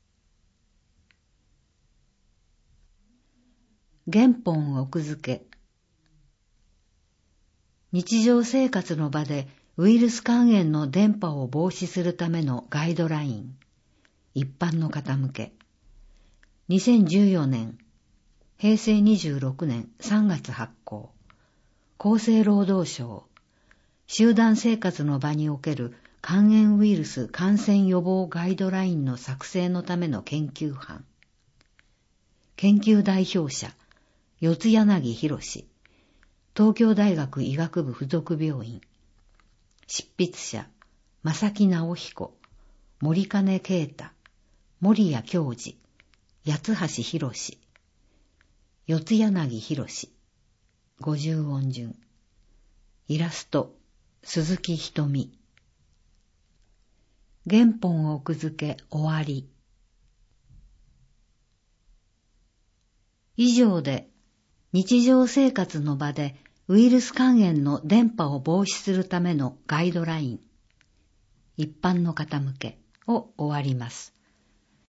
原本奥付け。日常生活の場でウイルス肝炎の伝播を防止するためのガイドライン。一般の方向け。にせんじゅうよねん、へいせいにじゅうろくねんさんがつ発行。 厚生労働省、集団生活の場における肝炎ウイルス感染予防ガイドラインの作成のための研究班。研究代表者、四柳博士、東京大学医学部附属病院。執筆者、正木直彦、森金啓太、森谷教授、八橋博士、四柳博士、五十音順。イラスト、鈴木瞳。原本奥付け終わり。以上で、日常生活の場でウイルス肝炎の伝播を防止するためのガイドライン、一般の方向けを終わります。